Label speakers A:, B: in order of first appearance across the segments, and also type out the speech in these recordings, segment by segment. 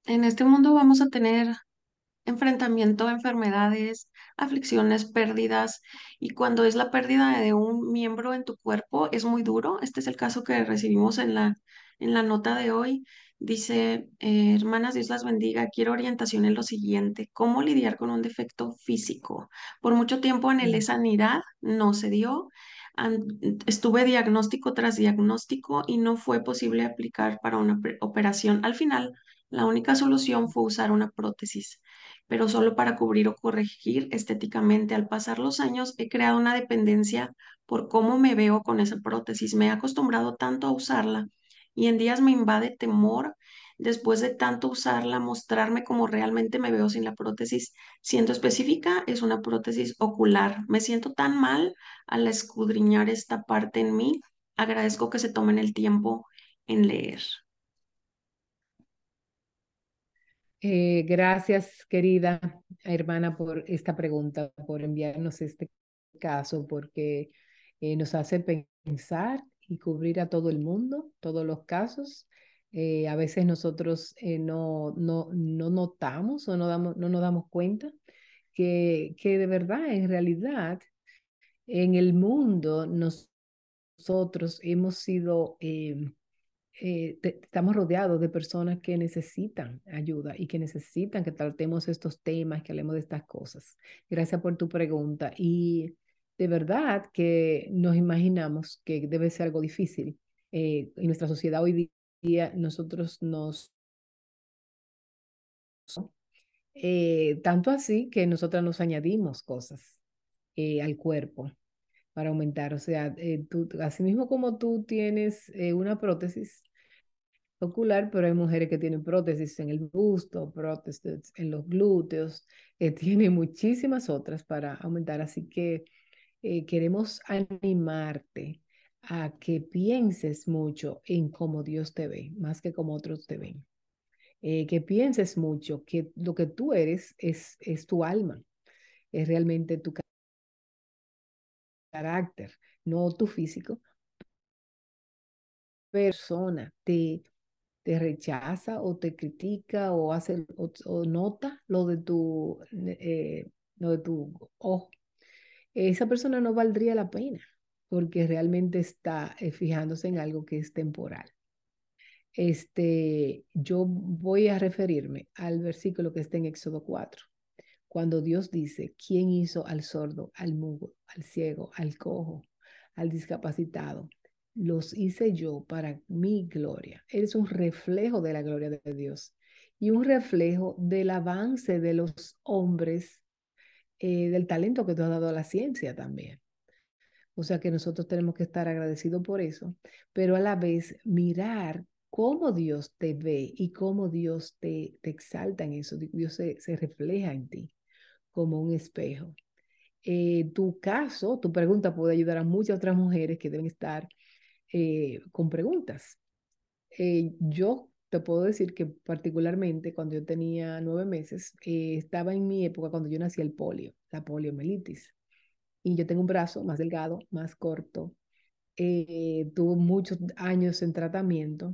A: En este mundo vamos a tener enfrentamiento a enfermedades, aflicciones, pérdidas, y cuando es la pérdida de un miembro en tu cuerpo es muy duro. Este es el caso que recibimos en la nota de hoy. Dice, hermanas, Dios las bendiga. Quiero orientación en lo siguiente: ¿cómo lidiar con un defecto físico? Por mucho tiempo anhelé
B: Mm.
A: sanidad, no se dio. Estuve diagnóstico tras diagnóstico y no fue posible aplicar para una operación. Al final, la única solución fue usar una prótesis, pero solo para cubrir o corregir estéticamente. Al pasar los años he creado una dependencia por cómo me veo con esa prótesis. Me he acostumbrado tanto a usarla y en días me invade temor, después de tanto usarla, mostrarme como realmente me veo sin la prótesis. Siendo específica, es una prótesis ocular. Me siento tan mal al escudriñar esta parte en mí. Agradezco que se tomen el tiempo en leer.
B: Gracias, querida hermana, por esta pregunta, por enviarnos este caso, porque nos hace pensar y cubrir a todo el mundo, todos los casos. A veces nosotros no notamos o no nos damos cuenta que de verdad, en realidad, en el mundo nosotros hemos sido estamos rodeados de personas que necesitan ayuda y que necesitan que tratemos estos temas, que hablemos de estas cosas. Gracias por tu pregunta. Y de verdad que nos imaginamos que debe ser algo difícil. En nuestra sociedad hoy día nosotros tanto así que nosotras nos añadimos cosas al cuerpo para aumentar. O sea, así mismo como tú tienes una prótesis ocular, pero hay mujeres que tienen prótesis en el busto, prótesis en los glúteos, tiene muchísimas otras para aumentar. Así que queremos animarte a que pienses mucho en cómo Dios te ve, más que como otros te ven. Que pienses mucho que lo que tú eres es tu alma, es realmente tu carácter, no tu físico. Persona te rechaza o te critica o hace o nota lo de tu ojo, esa persona no valdría la pena porque realmente está fijándose en algo que es temporal. Yo voy a referirme al versículo que está en Éxodo 4, cuando Dios dice: ¿quién hizo al sordo, al mudo, al ciego, al cojo, al discapacitado? Los hice yo para mi gloria. Eres un reflejo de la gloria de Dios y un reflejo del avance de los hombres, del talento que tú has dado a la ciencia también. O sea que nosotros tenemos que estar agradecidos por eso, pero a la vez mirar cómo Dios te ve y cómo Dios te exalta en eso. Dios se refleja en ti como un espejo. Tu caso, tu pregunta puede ayudar a muchas otras mujeres que deben estar con preguntas. Yo te puedo decir que particularmente cuando yo tenía 9 meses, estaba en mi época cuando yo nací el polio, la poliomielitis. Y yo tengo un brazo más delgado, más corto. Tuve muchos años en tratamiento.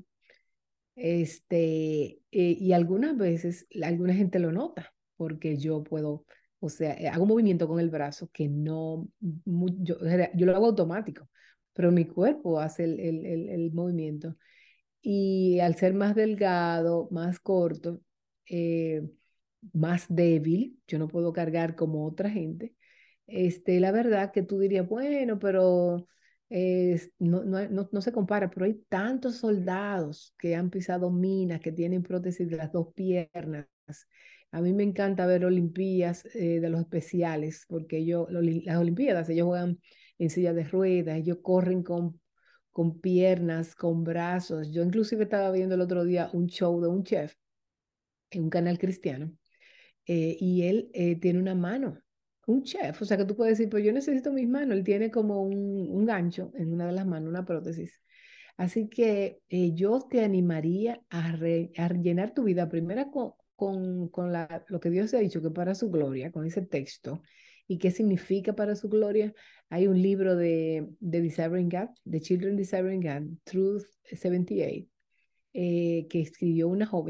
B: Y algunas veces alguna gente lo nota porque yo puedo, o sea, hago un movimiento con el brazo que no, yo lo hago automático, pero mi cuerpo hace el movimiento. Y al ser más delgado, más corto, eh, más débil, yo no puedo cargar como otra gente. La verdad que tú dirías, bueno, pero no se compara, pero hay tantos soldados que han pisado minas, que tienen prótesis de las dos piernas. A mí me encanta ver Olimpiadas de los especiales, porque las Olimpiadas, ellos juegan en silla de ruedas, ellos corren con piernas, con brazos. Yo inclusive estaba viendo el otro día un show de un chef en un canal cristiano, y él tiene una mano, un chef, o sea que tú puedes decir, pues yo necesito mis manos, él tiene como un gancho en una de las manos, una prótesis. Así que yo te animaría a llenar tu vida primero con lo que Dios ha dicho, que para su gloria, con ese texto, y qué significa para su gloria. Hay un libro de Discovering God, de Children Discovering God, Truth 78, que escribió una joven.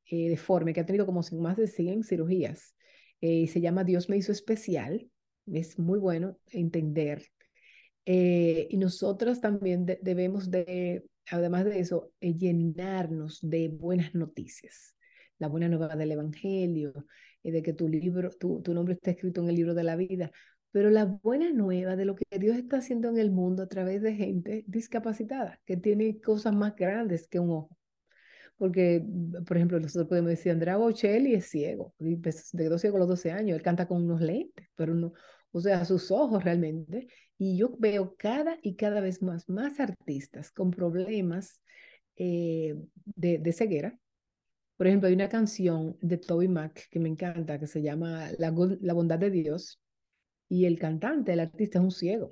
B: deforme, que ha tenido como más de 100 cirugías. Se llama Dios me hizo especial. Es muy bueno entender. Y nosotros también debemos de, además de eso, llenarnos de buenas noticias. La buena nueva del Evangelio, de que tu libro, tu nombre está escrito en el libro de la vida. Pero la buena nueva de lo que Dios está haciendo en el mundo a través de gente discapacitada, que tiene cosas más grandes que un ojo. Porque, por ejemplo, nosotros podemos decir, Andrea Bocelli es ciego, y pues, de 12 a los 12 años, él canta con unos lentes, pero no, o sea, sus ojos realmente. Y yo veo cada y cada vez más artistas con problemas de ceguera. Por ejemplo, hay una canción de Toby Mac que me encanta, que se llama La bondad de Dios, y el cantante, el artista es un ciego,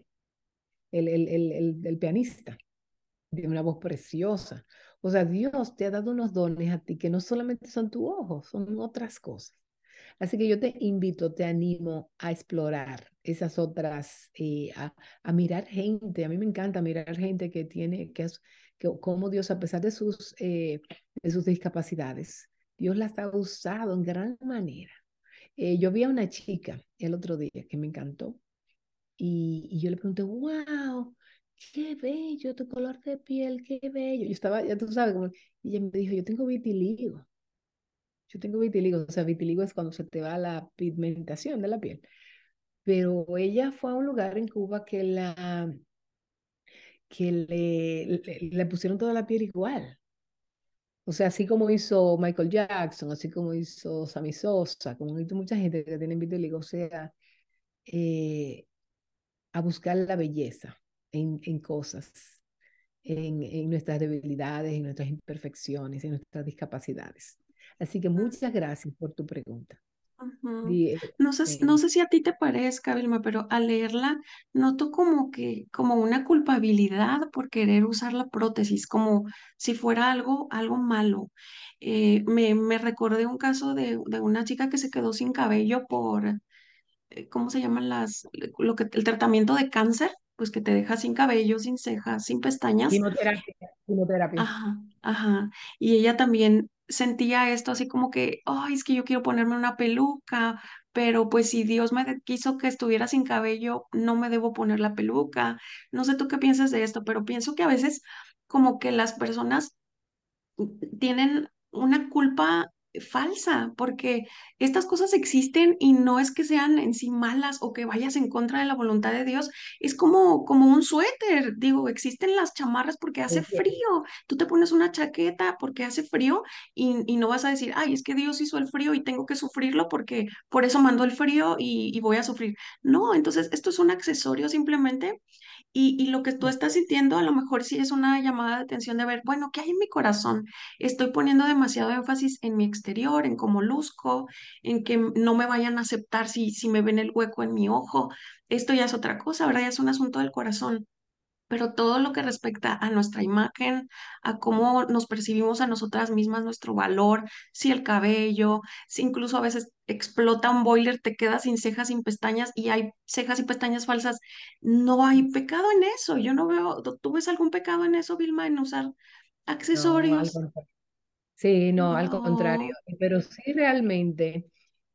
B: el pianista tiene una voz preciosa. O sea, Dios te ha dado unos dones a ti que no solamente son tu ojo, son otras cosas. Así que yo te invito, te animo a explorar esas otras, a mirar gente. A mí me encanta mirar gente que tiene, que como Dios, a pesar de sus discapacidades, Dios las ha usado en gran manera. Yo vi a una chica el otro día que me encantó y yo le pregunté, wow, qué bello tu color de piel, qué bello. Yo estaba, ya tú sabes, como, y ella me dijo, yo tengo vitiligo. Yo tengo vitiligo, o sea, vitiligo es cuando se te va la pigmentación de la piel. Pero ella fue a un lugar en Cuba que le pusieron toda la piel igual. O sea, así como hizo Michael Jackson, así como hizo Sammy Sosa, como hizo mucha gente que tiene vitiligo, o sea, eh, a buscar la belleza en cosas, en nuestras debilidades, en nuestras imperfecciones, en nuestras discapacidades. Así que muchas gracias por tu pregunta.
A: Ujú.
B: Di-
A: No sé, no sé si a ti te parezca, Vilma, pero al leerla noto como que, como una culpabilidad por querer usar la prótesis, como si fuera algo malo. Me recordé un caso de una chica que se quedó sin cabello por, ¿cómo se llaman el tratamiento de cáncer? Pues que te deja sin cabello, sin cejas, sin pestañas.
B: Quimioterapia, quimioterapia.
A: Ajá, ajá. Y ella también sentía esto así como que, ay, es que yo quiero ponerme una peluca, pero pues si Dios quiso que estuviera sin cabello, no me debo poner la peluca. No sé tú qué piensas de esto, pero pienso que a veces como que las personas tienen una culpa falsa, porque estas cosas existen y no es que sean en sí malas o que vayas en contra de la voluntad de Dios, es como un suéter, digo, existen las chamarras porque hace frío, tú te pones una chaqueta porque hace frío y no vas a decir, ay, es que Dios hizo el frío y tengo que sufrirlo porque por eso mandó el frío y voy a sufrir. No, entonces esto es un accesorio simplemente y lo que tú estás sintiendo a lo mejor sí es una llamada de atención de ver, bueno, ¿qué hay en mi corazón? Estoy poniendo demasiado énfasis en mi exterior, en cómo luzco, en que no me vayan a aceptar si me ven el hueco en mi ojo. Esto ya es otra cosa, ¿verdad? Ya es un asunto del corazón, pero todo lo que respecta a nuestra imagen, a cómo nos percibimos a nosotras mismas, nuestro valor, si el cabello, si incluso a veces explota un boiler, te quedas sin cejas, sin pestañas y hay cejas y pestañas falsas, no hay pecado en eso. Yo no veo, ¿tú ves algún pecado en eso, Vilma, en usar
B: No, al
A: accesorios?
B: contrario. Sí, no, al contrario.
A: No,
B: Pero sí realmente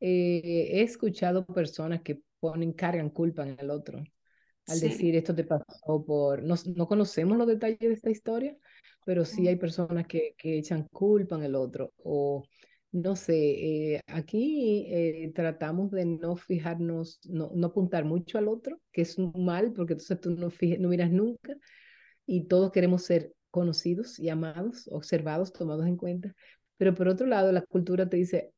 B: he escuchado personas que cargan culpa en el otro al
A: sí.
B: decir esto te pasó por, no, no conocemos los detalles de esta historia, pero sí hay personas que echan culpa en el otro. O no sé, aquí tratamos de no fijarnos, no apuntar mucho al otro, que es un mal, porque entonces tú no miras nunca y todos queremos ser conocidos y amados, observados, tomados en cuenta. Pero por otro lado, la cultura te dice,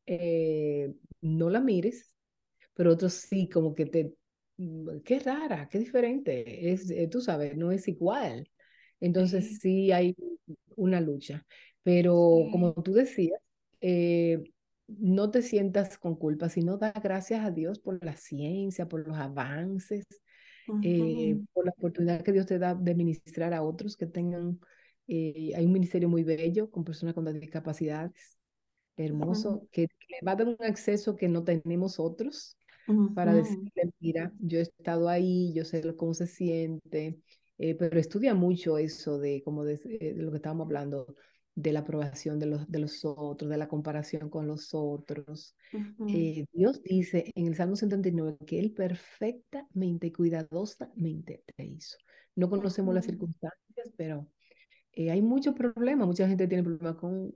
B: no la mires, pero otros sí, como que qué rara, qué diferente, tú sabes, no es igual. Entonces
A: Sí,
B: sí hay una lucha, pero como
A: sí.
B: tú decías, eh, no te sientas con culpa, sino da gracias a Dios por la ciencia, por los avances,
A: Ujú,
B: por la oportunidad que Dios te da de ministrar a otros que tengan, hay un ministerio muy bello con personas con discapacidades,
A: ujú,
B: hermoso, que le va a dar un acceso que no tenemos otros para
A: ujú.
B: decirle, mira, yo he estado ahí, yo sé cómo se siente, pero estudia mucho eso de, como de lo que estábamos hablando, de la aprobación de los otros, de la comparación con los otros.
A: Ujú,
B: Dios dice en el Salmo 139 que Él perfectamente y cuidadosamente te hizo. No conocemos las
A: ujú.
B: circunstancias, pero hay muchos problemas. Mucha gente tiene problemas con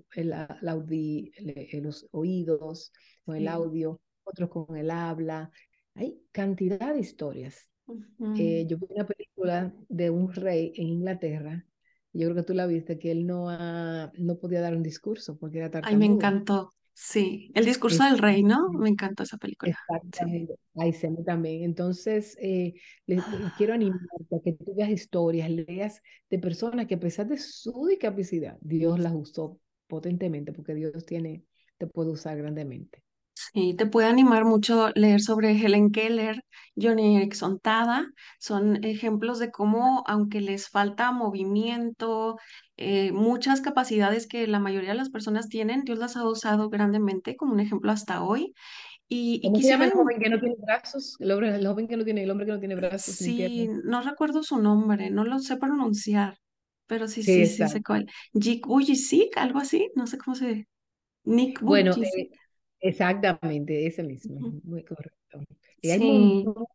B: los oídos, con el
A: Sí.
B: audio, otros con el habla. Hay cantidad de historias.
A: Ujú.
B: Yo vi una película de un rey en Inglaterra. Yo creo que tú la viste, que él no podía dar un discurso porque era
A: Ay, me
B: tartamudo.
A: encantó. Sí, El discurso del rey, ¿no?
B: Exactamente.
A: Me encantó esa película. Sí.
B: Exactamente. Ahí se me también. Entonces, quiero animarte a que tú veas historias, leas de personas que a pesar de su discapacidad, Dios las usó potentemente porque Dios te puede usar grandemente.
A: Sí, te puede animar mucho leer sobre Helen Keller, Johnny Erickson Tada. Son ejemplos de cómo, aunque les falta movimiento, muchas capacidades que la mayoría de las personas tienen, Dios las ha usado grandemente como un ejemplo hasta hoy. Y
B: ¿Cómo se llama
A: quisiera,
B: el joven que no tiene brazos? El joven que no tiene, el hombre que no tiene brazos ni
A: sí,
B: piernas.
A: no recuerdo su nombre, no lo sé pronunciar, pero sí,
B: Sí,
A: sí, sí sé
B: exacto.
A: cuál. Jik Vujicic, algo así, no sé cómo se... Nick
B: Bueno,
A: Vujicic.
B: exactamente, ese mismo.
A: Ujú.
B: Muy correcto. Y hay un
A: Sí.
B: montón.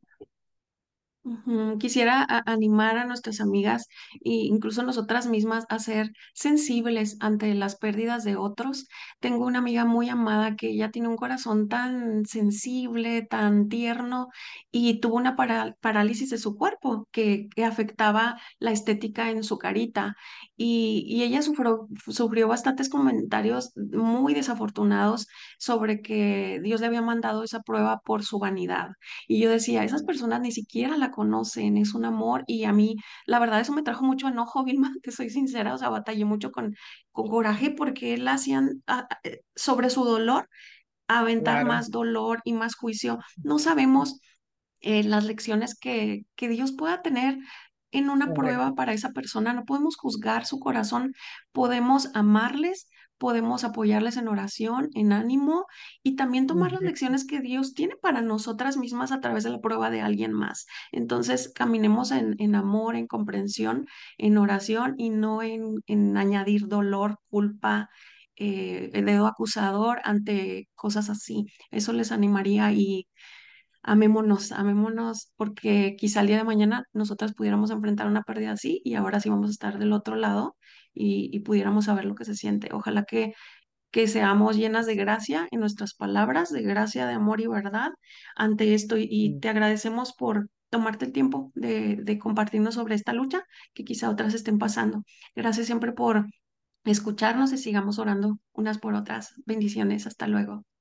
A: Ujú. Quisiera animar a nuestras amigas e incluso nosotras mismas a ser sensibles ante las pérdidas de otros. Tengo una amiga muy amada que ella tiene un corazón tan sensible, tan tierno y tuvo una parálisis de su cuerpo que afectaba la estética en su carita y ella sufrió bastantes comentarios muy desafortunados sobre que Dios le había mandado esa prueba por su vanidad. Y yo decía, esas personas ni siquiera la conocen, es un amor. Y a mí, la verdad, eso me trajo mucho enojo, Vilma, te soy sincera, o sea, batallé mucho con coraje porque él hacían sobre su dolor, aventar
B: Claro,
A: más dolor y más juicio. No sabemos las lecciones que Dios pueda tener en una
B: correcto.
A: prueba para esa persona. No podemos juzgar su corazón, podemos amarles, podemos apoyarles en oración, en ánimo y también tomar las
B: Ujú,
A: lecciones que Dios tiene para nosotras mismas a través de la prueba de alguien más. Entonces, caminemos en amor, en comprensión, en oración y no en añadir dolor, culpa. El dedo acusador ante cosas así. Eso les animaría y amémonos, amémonos, porque quizá el día de mañana nosotras pudiéramos enfrentar una pérdida así y ahora sí vamos a estar del otro lado y pudiéramos saber lo que se siente. Ojalá que seamos llenas de gracia en nuestras palabras, de gracia, de amor y verdad ante esto y
B: sí.
A: te agradecemos por tomarte el tiempo de compartirnos sobre esta lucha que quizá otras estén pasando. Gracias siempre por escucharnos y sigamos orando unas por otras. Bendiciones, hasta luego.